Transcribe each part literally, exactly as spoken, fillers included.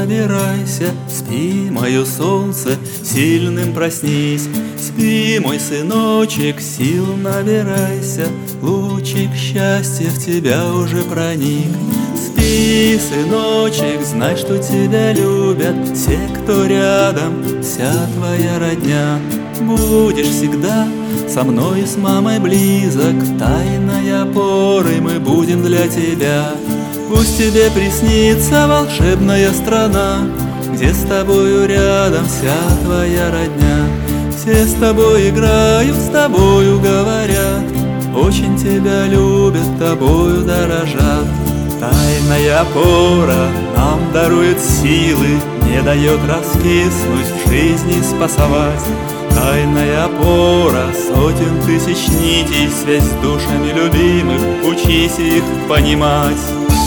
набирайся, спи, мое солнце, сильным проснись. Спи, мой сыночек, сил набирайся, лучик счастья в тебя уже проник. Спи, сыночек, знай, что тебя любят все, кто рядом, вся твоя родня. Будешь всегда со мной и с мамой близок, тайной опорой мы будем для тебя. Пусть тебе приснится волшебная страна, где с тобою рядом вся твоя родня. Все с тобой играют, с тобою говорят, очень тебя любят, тобою дорожат. Тайная опора нам дарует силы, не дает раскиснуть, в жизни спасовать. Тайная опора сотен тысяч нитей, связь с душами любимых, учись их понимать.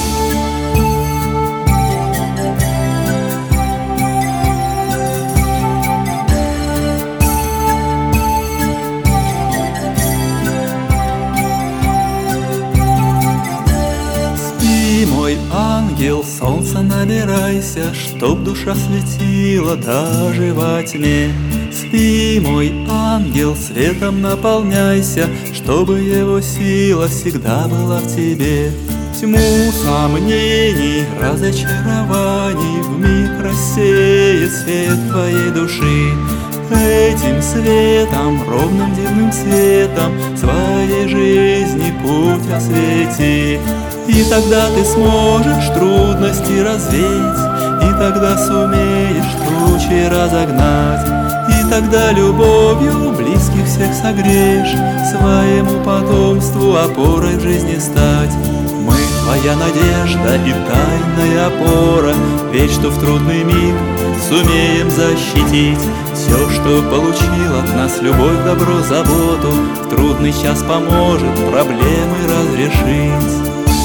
Мой ангел, солнца набирайся, чтоб душа светила даже во тьме. Спи, мой ангел, светом наполняйся, чтобы его сила всегда была в тебе. Тьму сомнений, разочарований вмиг рассеет свет твоей души. Этим светом, ровным дивным светом, своей жизни путь освети. И тогда ты сможешь трудности развеять, и тогда сумеешь тучи разогнать, и тогда любовью близких всех согреешь, своему потомству опорой в жизни стать. Мы твоя надежда и тайная опора, ведь что в трудный миг сумеем защитить. Все, что получил от нас любовь, добро, заботу, в трудный час поможет проблемы разрешить.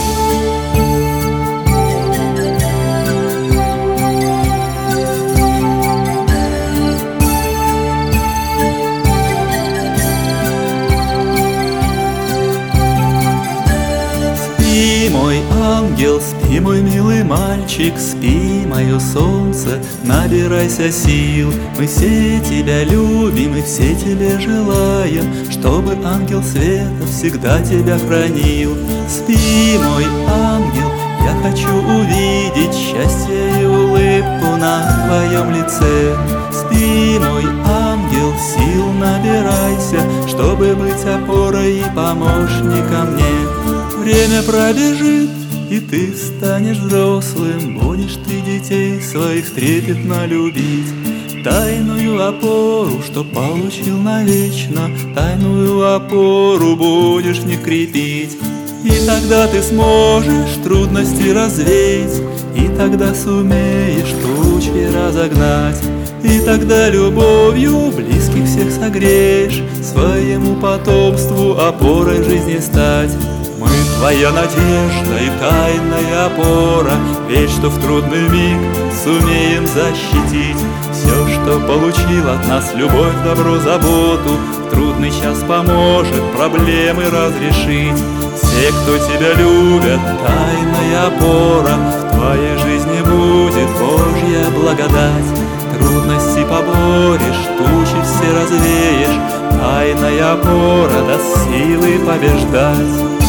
Спи, мой ангел, спи, мой милый мальчик, спи, мое солнце, набирайся сил. Мы все тебя любим и все тебе желаем, чтобы ангел света всегда тебя хранил. Спи, мой ангел, я хочу увидеть счастье и улыбку на твоем лице. Спи, мой ангел, сил набирайся, чтобы быть опорой и помощником мне. Время пробежит, и ты станешь взрослым, будешь ты детей своих трепетно любить. Тайную опору, что получил навечно, тайную опору будешь в них крепить. И тогда ты сможешь трудности развеять, и тогда сумеешь тучи разогнать. И тогда любовью близких всех согреешь, своему потомству опорой в жизни стать. Мы твоя надежда и тайная опора, ведь что в трудный миг сумеем защитить. Все, что получил от нас любовь, добро, заботу, в трудный час поможет проблемы разрешить. Все, кто тебя любят, тайная опора, в твоей жизни будет Божья благодать. Трудности поборешь, тучи все развеешь, тайная опора даст силы побеждать.